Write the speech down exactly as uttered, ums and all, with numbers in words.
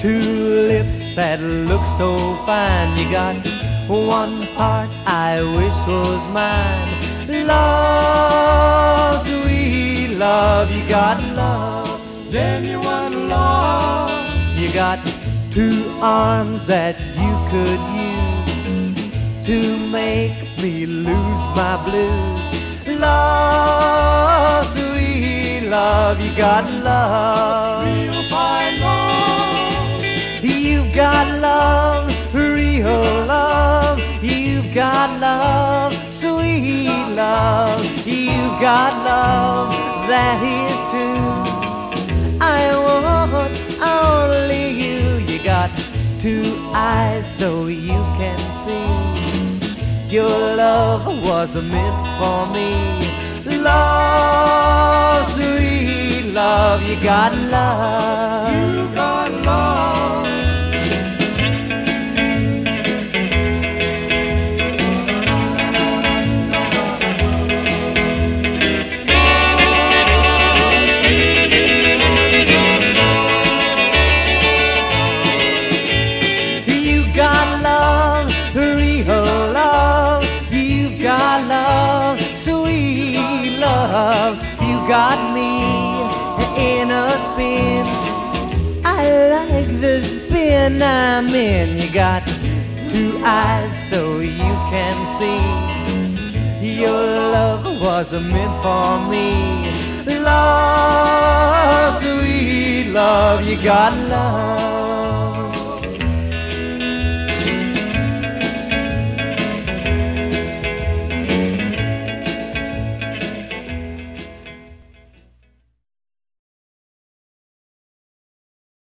two lips that look so fine. You got one heart I wish was mine. Love, sweet love, you got love, genuine love. You got two arms that you could use to make me lose my blues. Love, sweet love, you got love, real fine love. You've got love, real love. You've got love, sweet love. You've got love that is true. I want only you. You got two eyes so you can see. Your love was meant for me. Love, sweet love, you got love. You got love. You got love, real love. You got love, sweet love. You got me in a spin. I like the spin I'm in. You got two eyes so you can see. Your love was meant for me. Love, sweet love, you got love.